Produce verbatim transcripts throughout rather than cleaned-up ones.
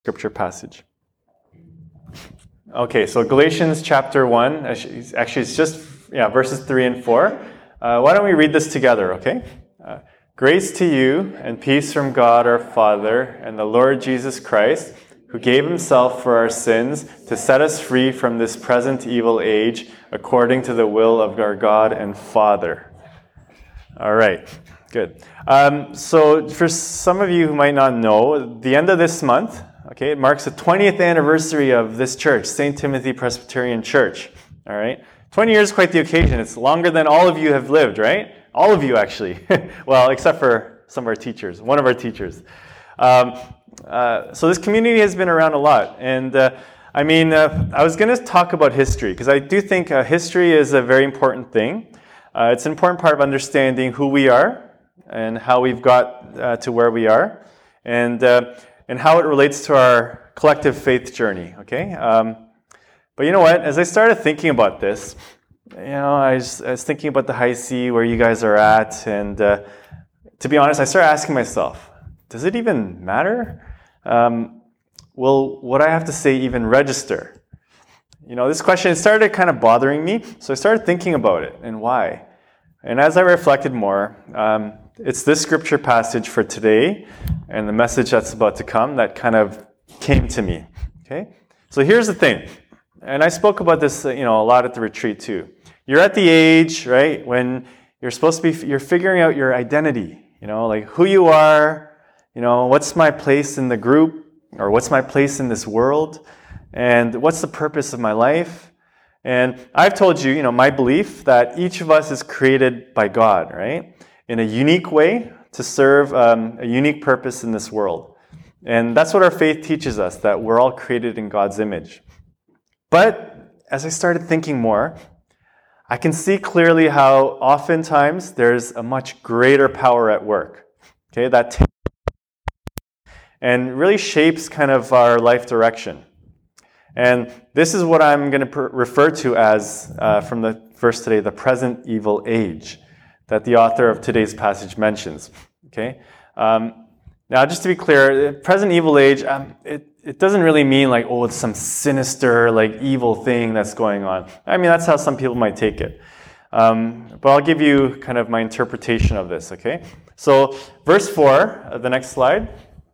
scripture passage. Okay, so Galatians chapter one, actually it's just yeah verses three and four. Uh, why don't we read this together, okay? Uh, Grace to you and peace from God our Father and the Lord Jesus Christ, who gave himself for our sins to set us free from this present evil age, according to the will of our God and Father. All right, good. Um, so for some of you who might not know, the end of this month, okay, it marks the twentieth anniversary of this church, Saint Timothy Presbyterian Church. All right, twenty years is quite the occasion. It's longer than all of you have lived, right? All of you, actually. Well, except for some of our teachers, one of our teachers. Um, uh, so this community has been around a lot. And uh, I mean, uh, I was going to talk about history, because I do think uh, history is a very important thing. Uh, it's an important part of understanding who we are and how we've got uh, to where we are, and uh, and how it relates to our collective faith journey, okay? Um, but you know what? As I started thinking about this, you know, I was, I was thinking about the High C, where you guys are at, and uh, to be honest, I started asking myself, does it even matter? Um, will what I have to say even register? You know, this question started kind of bothering me, so I started thinking about it and why. And as I reflected more, um, it's this scripture passage for today and the message that's about to come that kind of came to me. Okay, so here's the thing, and I spoke about this, you know, a lot at the retreat too. You're at the age, right, when you're supposed to be, you're figuring out your identity, you know, like who you are, you know, what's my place in the group, or what's my place in this world, and what's the purpose of my life. And I've told you, you know, my belief that each of us is created by God, right, in a unique way to serve um, a unique purpose in this world. And that's what our faith teaches us, that we're all created in God's image. But as I started thinking more, I can see clearly how oftentimes there's a much greater power at work, okay, that takes and really shapes kind of our life direction. And this is what I'm going to per- refer to as, uh, from the verse today, the present evil age that the author of today's passage mentions, okay? Um, now, just to be clear, the present evil age, um, it It doesn't really mean like, oh, it's some sinister, like evil thing that's going on. I mean, that's how some people might take it. Um, but I'll give you kind of my interpretation of this, okay? So verse four, uh, the next slide,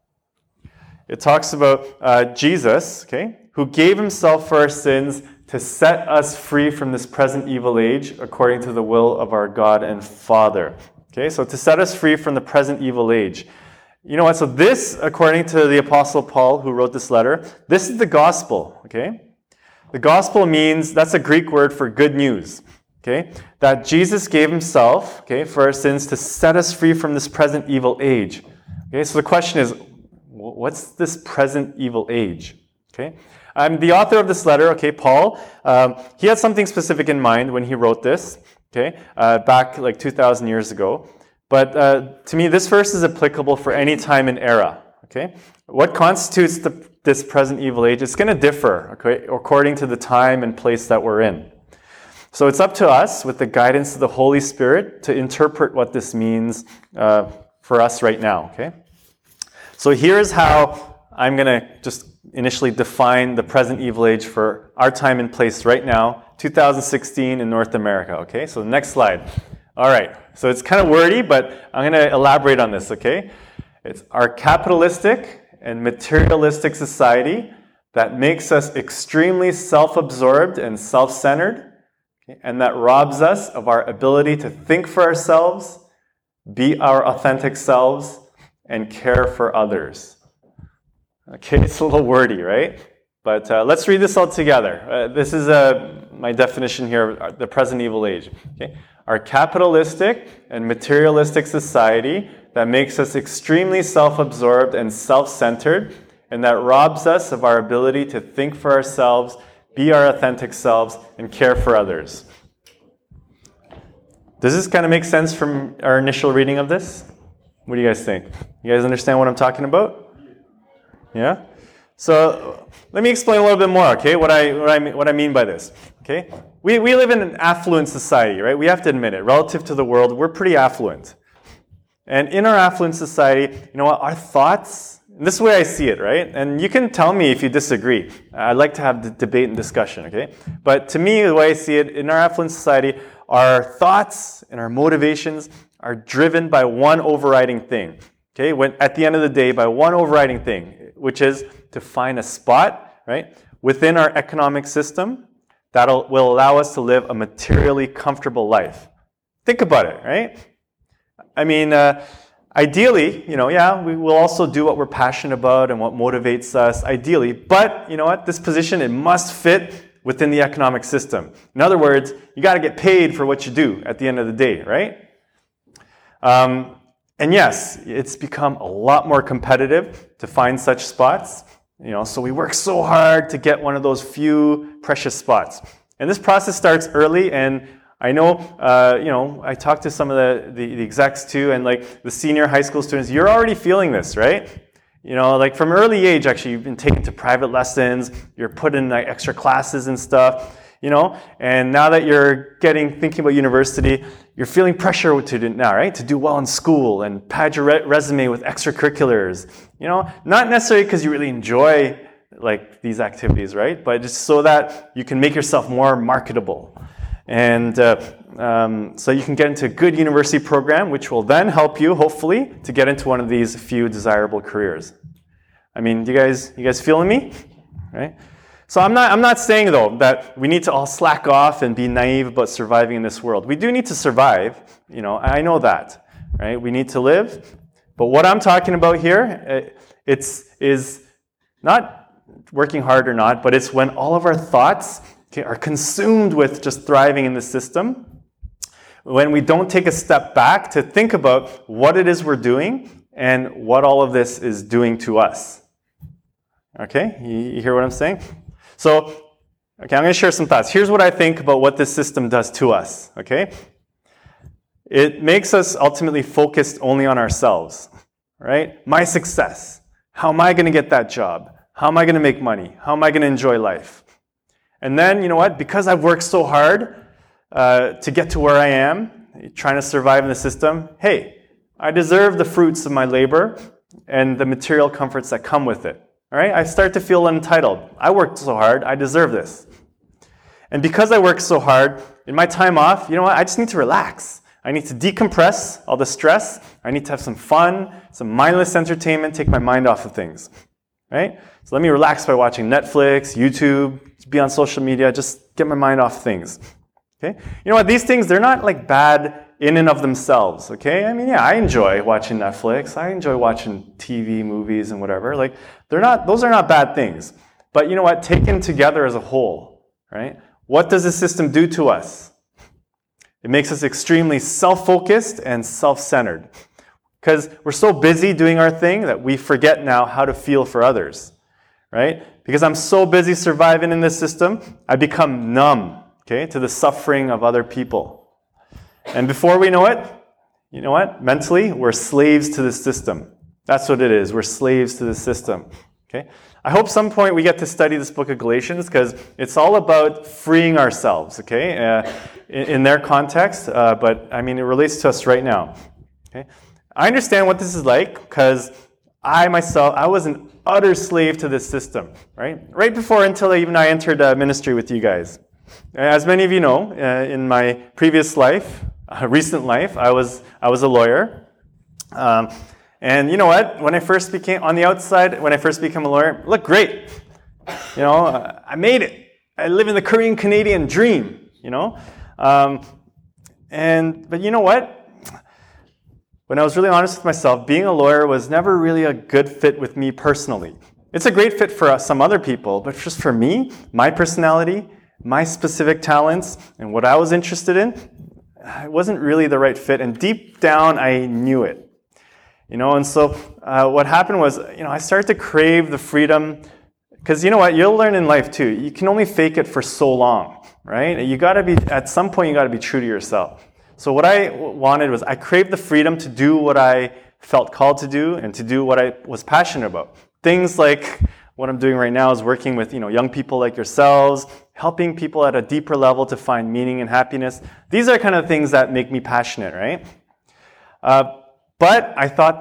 it talks about uh, Jesus, okay, who gave himself for our sins to set us free from this present evil age according to the will of our God and Father. Okay, so to set us free from the present evil age. You know what? So this, according to the Apostle Paul, who wrote this letter, this is the gospel, okay? The gospel means, that's a Greek word for good news, okay? That Jesus gave himself, okay, for our sins to set us free from this present evil age. Okay, so the question is, what's this present evil age? Okay? Um, the author of this letter, okay, Paul, um, he had something specific in mind when he wrote this, okay, uh, back like two thousand years ago. But uh, to me, this verse is applicable for any time and era, okay? What constitutes the, this present evil age? It's going to differ, okay, according to the time and place that we're in. So it's up to us, with the guidance of the Holy Spirit, to interpret what this means uh, for us right now, okay? So here's how I'm going to just initially define the present evil age for our time and place right now, two thousand sixteen in North America, okay? So the next slide. All right, so it's kind of wordy, but I'm going to elaborate on this, okay? It's our capitalistic and materialistic society that makes us extremely self-absorbed and self-centered, okay, and that robs us of our ability to think for ourselves, be our authentic selves, and care for others. Okay, it's a little wordy, right? But uh, let's read this all together. Uh, this is uh, my definition here of the present evil age, okay? Our capitalistic and materialistic society that makes us extremely self-absorbed and self-centered, and that robs us of our ability to think for ourselves, be our authentic selves, and care for others. Does this kind of make sense from our initial reading of this? What do you guys think? You guys understand what I'm talking about? Yeah? So let me explain a little bit more, okay, what I, what I, what I mean by this, okay? We, we live in an affluent society, right? We have to admit it. Relative to the world, we're pretty affluent. And in our affluent society, you know what? Our thoughts And this is the way I see it, right? And you can tell me if you disagree. I'd like to have the debate and discussion, okay? But to me, the way I see it, in our affluent society, our thoughts and our motivations are driven by one overriding thing, okay? When, at the end of the day, by one overriding thing, which is to find a spot, right, within our economic system that will allow us to live a materially comfortable life. Think about it, right? I mean, uh, ideally, you know, yeah, we will also do what we're passionate about and what motivates us, ideally. But, you know what? This position, it must fit within the economic system. In other words, you got to get paid for what you do at the end of the day, right? Um, and yes, it's become a lot more competitive to find such spots. You know, so we work so hard to get one of those few precious spots. And this process starts early, and I know, uh, you know, I talked to some of the, the, the execs too, and like the senior high school students, you're already feeling this, right? You know, like from early age, actually, you've been taken to private lessons, you're put in like extra classes and stuff, you know, and now that you're getting, thinking about university, you're feeling pressure to do now, right? To do well in school and pad your re- resume with extracurriculars, you know, not necessarily because you really enjoy like these activities, right? But just so that you can make yourself more marketable. And uh, um, so you can get into a good university program, which will then help you, hopefully, to get into one of these few desirable careers. I mean, you guys, you guys feeling me? Right? So I'm not, I'm not saying, though, that we need to all slack off and be naive about surviving in this world. We do need to survive. You know, I know that, right? We need to live. But what I'm talking about here, it's is not working hard or not, but it's when all of our thoughts Okay, are consumed with just thriving in the system, when we don't take a step back to think about what it is we're doing and what all of this is doing to us. Okay, you, you hear what I'm saying? So, okay, I'm going to share some thoughts. Here's what I think about what this system does to us, okay? It makes us ultimately focused only on ourselves, right? My success. How am I going to get that job? How am I going to make money? How am I going to enjoy life? And then, you know what, because I've worked so hard uh, to get to where I am, trying to survive in the system, hey, I deserve the fruits of my labor and the material comforts that come with it. All right, I start to feel entitled. I worked so hard, I deserve this. And because I work so hard, in my time off, you know what, I just need to relax. I need to decompress all the stress. I need to have some fun, some mindless entertainment, take my mind off of things. Right? So let me relax by watching Netflix, YouTube, be on social media, just get my mind off things. Okay? You know what? These things, they're not like bad in and of themselves. Okay? I mean, yeah, I enjoy watching Netflix. I enjoy watching T V, movies, and whatever. Like, they're not, those are not bad things. But you know what? Taken together as a whole, right? What does the system do to us? It makes us extremely self-focused and self-centered. Because we're so busy doing our thing that we forget now how to feel for others, right? Because I'm so busy surviving in this system, I become numb, okay, to the suffering of other people. And before we know it, you know what? Mentally, we're slaves to the system. That's what it is. We're slaves to the system, okay? I hope some point we get to study this book of Galatians because it's all about freeing ourselves, okay, uh, in, in their context, uh, but I mean, it relates to us right now, okay? I understand what this is like because I myself, I was an utter slave to this system, right? Right before, until even I entered uh, ministry with you guys. As many of you know, uh, in my previous life, uh, recent life, I was I was a lawyer. Um, and you know what? When I first became, on the outside, when I first became a lawyer, it looked great. You know, uh, I made it. I live in the Korean-Canadian dream, you know? Um, and But you know what? When I was really honest with myself, being a lawyer was never really a good fit with me personally. It's a great fit for some other people, but just for me, my personality, my specific talents, and what I was interested in, it wasn't really the right fit. And deep down, I knew it. You know, and so uh, what happened was, you know, I started to crave the freedom, because you know what, you'll learn in life too. You can only fake it for so long, right? You got to be, at some point, you got to be true to yourself. So what I wanted was, I craved the freedom to do what I felt called to do and to do what I was passionate about. Things like what I'm doing right now is working with, you know, young people like yourselves, helping people at a deeper level to find meaning and happiness. These are kind of things that make me passionate, right? Uh, but I thought that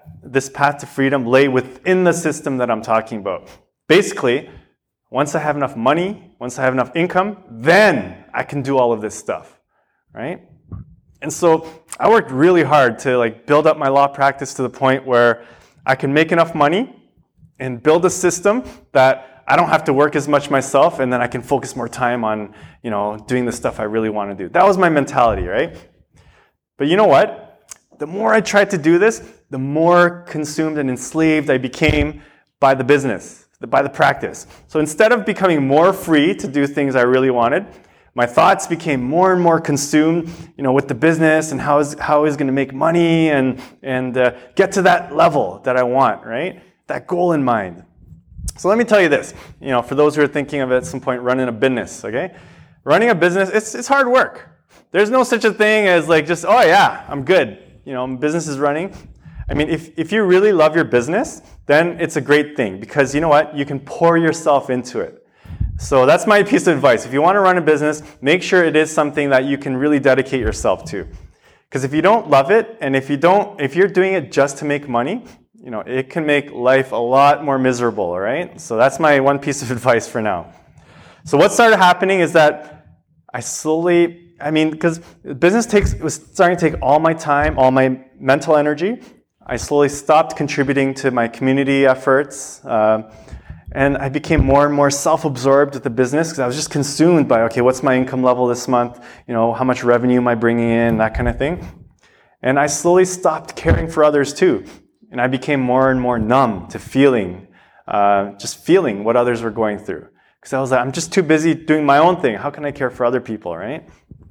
this path to freedom lay within the system that I'm talking about. Basically, once I have enough money, once I have enough income, then I can do all of this stuff, right? And so I worked really hard to like build up my law practice to the point where I can make enough money and build a system that I don't have to work as much myself, and then I can focus more time on, you know, doing the stuff I really want to do. That was my mentality, right? But you know what? The more I tried to do this, the more consumed and enslaved I became by the business, by the practice. So instead of becoming more free to do things I really wanted, my thoughts became more and more consumed, you know, with the business and how is how is going to make money and and uh, get to that level that I want, right? That goal in mind. So let me tell you this, you know, for those who are thinking of at some point running a business, okay? Running a business, it's it's hard work. There's no such a thing as like just, oh yeah, I'm good. You know, business is running. I mean, if, if you really love your business, then it's a great thing because you know what? You can pour yourself into it. So that's my piece of advice. If you want to run a business, make sure it is something that you can really dedicate yourself to. Because if you don't love it, and if you don't, if you're doing it just to make money, you know, it can make life a lot more miserable, all right? So that's my one piece of advice for now. So what started happening is that I slowly, I mean, because business takes, it was starting to take all my time, all my mental energy. I slowly stopped contributing to my community efforts, uh, and I became more and more self-absorbed with the business because I was just consumed by, okay, what's my income level this month? You know, how much revenue am I bringing in? That kind of thing. And I slowly stopped caring for others too. And I became more and more numb to feeling, uh, just feeling what others were going through. Because I was like, I'm just too busy doing my own thing. How can I care for other people, right?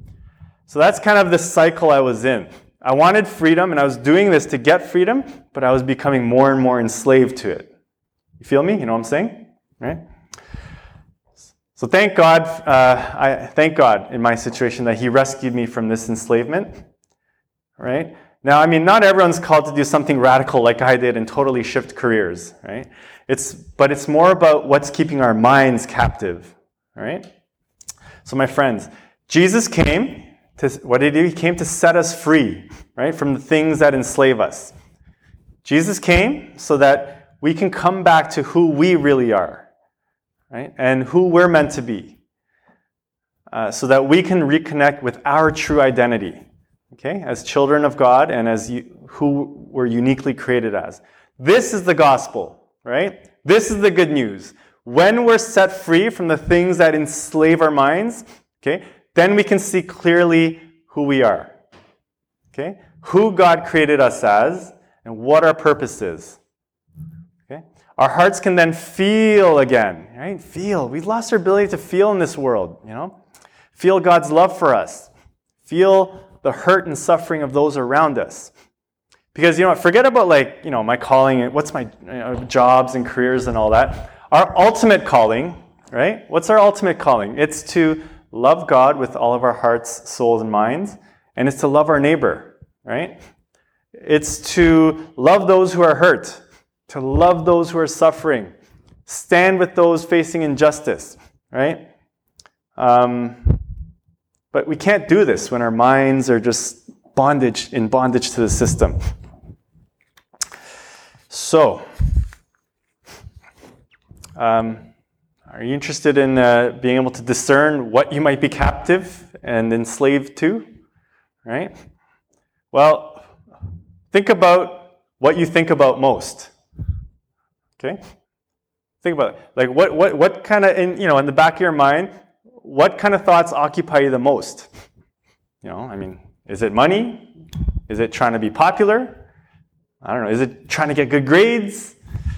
So that's kind of the cycle I was in. I wanted freedom, and I was doing this to get freedom, but I was becoming more and more enslaved to it. You feel me? You know what I'm saying? Right? So thank God, uh, I thank God in my situation that He rescued me from this enslavement, right? Now, I mean, not everyone's called to do something radical like I did and totally shift careers, right? It's, but it's more about what's keeping our minds captive, right? So my friends, Jesus came to, what did he do? He came to set us free, right, from the things that enslave us. Jesus came so that we can come back to who we really are, right, and who we're meant to be, uh, so that we can reconnect with our true identity. Okay, as children of God and as you, who we're uniquely created as. This is the gospel, right? This is the good news. When we're set free from the things that enslave our minds, okay, then we can see clearly who we are. Okay? Who God created us as and what our purpose is. Okay? Our hearts can then feel again, right? Feel. We've lost our ability to feel in this world, you know? Feel God's love for us. Feel the hurt and suffering of those around us. Because, you know, forget about like, you know, my calling, what's my you know, jobs and careers and all that. Our ultimate calling, right? What's our ultimate calling? It's to love God with all of our hearts, souls, and minds. And it's to love our neighbor, right? It's to love those who are hurt, to love those who are suffering, stand with those facing injustice, right? Um... But we can't do this when our minds are just bondage in bondage to the system. So, um, are you interested in uh, being able to discern what you might be captive and enslaved to? Right? Well, think about what you think about most. Okay? Think about it. Like what what what kind of in you know in the back of your mind. What kind of thoughts occupy you the most? You know, I mean, is it money? Is it trying to be popular? I don't know. Is it trying to get good grades?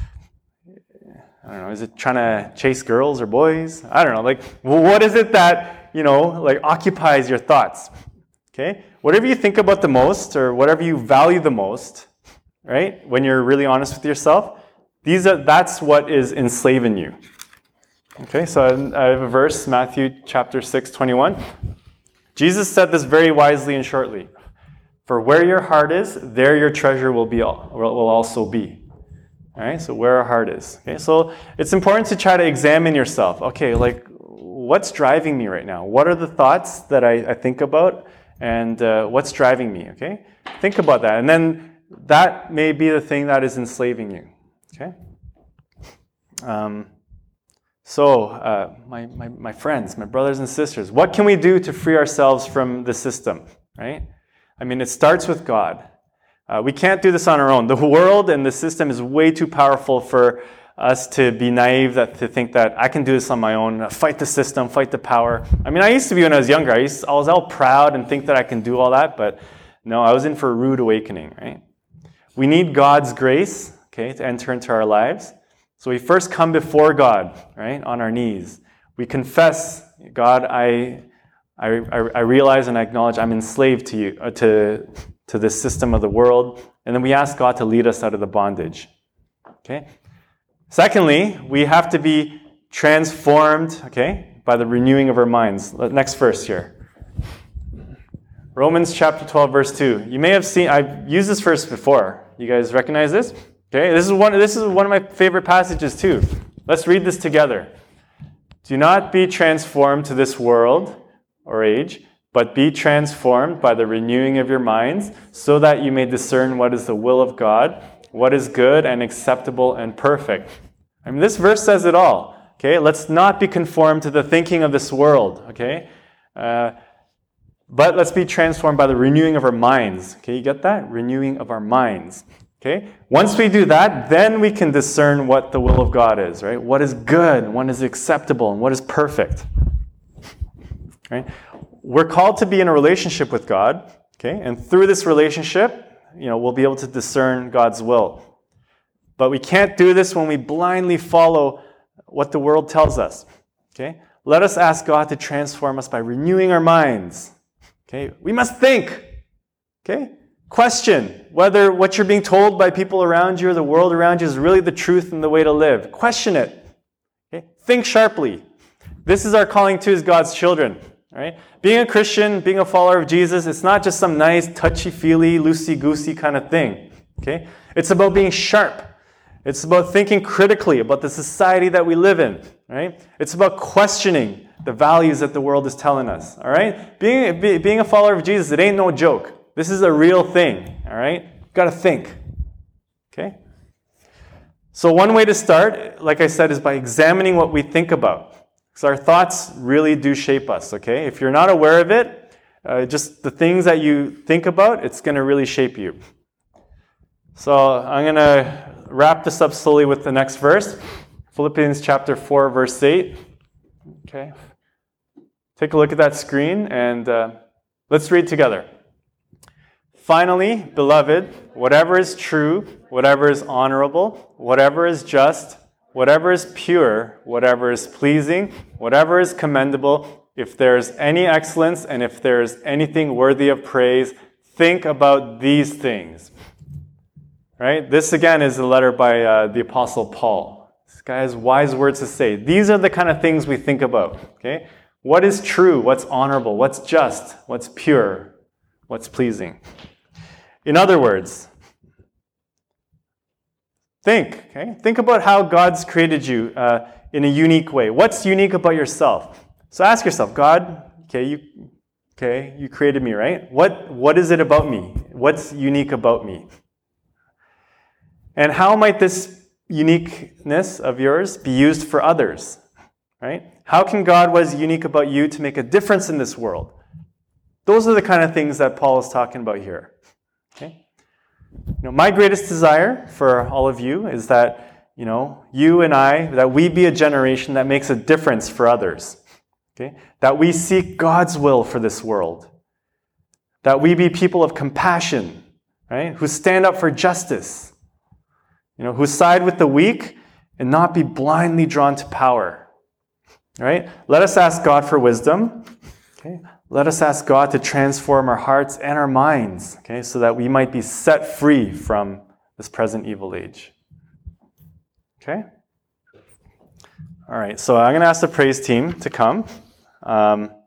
I don't know. Is it trying to chase girls or boys? I don't know. Like, well, what is it that, you know, like occupies your thoughts? Okay? Whatever you think about the most or whatever you value the most, right? When you're really honest with yourself, these are that's what is enslaving you. Okay, so I have a verse, Matthew chapter six, twenty-one. Jesus said this very wisely and shortly. For where your heart is, there your treasure will be will also be. All right, so where our heart is. Okay, so it's important to try to examine yourself. Okay, like what's driving me right now? What are the thoughts that I, I think about, and uh, what's driving me? Okay, think about that, and then that may be the thing that is enslaving you. Okay? Um, so, uh, my, my, my friends, my brothers and sisters, what can we do to free ourselves from the system? Right? I mean, it starts with God. Uh, we can't do this on our own. The world and the system is way too powerful for us to be naive, that to think that I can do this on my own, fight the system, fight the power. I mean, I used to be when I was younger. I, used, I was all proud and think that I can do all that, but no, I was in for a rude awakening, right? We need God's grace, okay, to enter into our lives. So we first come before God, right, on our knees. We confess, God, I, I, I realize and I acknowledge I'm enslaved to you, uh, to, to this system of the world, and then we ask God to lead us out of the bondage, okay? Secondly, we have to be transformed, okay, by the renewing of our minds. Next verse here. Romans chapter twelve, verse two. You may have seen, I've used this verse before. You guys recognize this? Okay, this is one, this is one of my favorite passages too. Let's read this together. Do not be transformed to this world or age, but be transformed by the renewing of your minds, so that you may discern what is the will of God, what is good and acceptable and perfect. I mean, this verse says it all. Okay, let's not be conformed to the thinking of this world. Okay, uh, but let's be transformed by the renewing of our minds. Okay, you get that? Renewing of our minds. Okay, once we do that, then we can discern what the will of God is. Right? What is good, what is acceptable, and what is perfect. Right? We're called to be in a relationship with God. Okay, and through this relationship, you know, we'll be able to discern God's will. But we can't do this when we blindly follow what the world tells us. Okay? Let us ask God to transform us by renewing our minds. Okay? We must think. Okay? Question whether what you're being told by people around you or the world around you is really the truth and the way to live. Question it. Okay? Think sharply. This is our calling too as God's children. Right? Being a Christian, being a follower of Jesus, it's not just some nice, touchy-feely, loosey-goosey kind of thing. Okay? It's about being sharp. It's about thinking critically about the society that we live in. Right? It's about questioning the values that the world is telling us. All right? Being, be, being a follower of Jesus, it ain't no joke. This is a real thing. All right? You've got to think. Okay? So one way to start, like I said, is by examining what we think about. Because our thoughts really do shape us, okay? If you're not aware of it, uh, just the things that you think about, it's going to really shape you. So I'm going to wrap this up slowly with the next verse. Philippians chapter four, verse eight. Okay. Take a look at that screen and uh, let's read together. Finally, beloved, whatever is true, whatever is honorable, whatever is just, whatever is pure, whatever is pleasing, whatever is commendable, if there is any excellence and if there is anything worthy of praise, think about these things. Right? This again is a letter by uh, the Apostle Paul. This guy has wise words to say. These are the kind of things we think about. Okay? What is true? What's honorable? What's just? What's pure? What's pleasing? In other words, think, okay? Think about how God's created you uh, in a unique way. What's unique about yourself? So ask yourself, God, okay, you, okay, you created me, right? What, what is it about me? What's unique about me? And how might this uniqueness of yours be used for others, right? How can God, what is unique about you, to make a difference in this world? Those are the kind of things that Paul is talking about here. Okay? You know, my greatest desire for all of you is that, you know, you and I, that we be a generation that makes a difference for others. Okay? That we seek God's will for this world. That we be people of compassion, right? Who stand up for justice. You know, who side with the weak and not be blindly drawn to power. Right? Let us ask God for wisdom. Okay? Let us ask God to transform our hearts and our minds, okay, so that we might be set free from this present evil age. Okay? All right, so I'm going to ask the praise team to come. Um,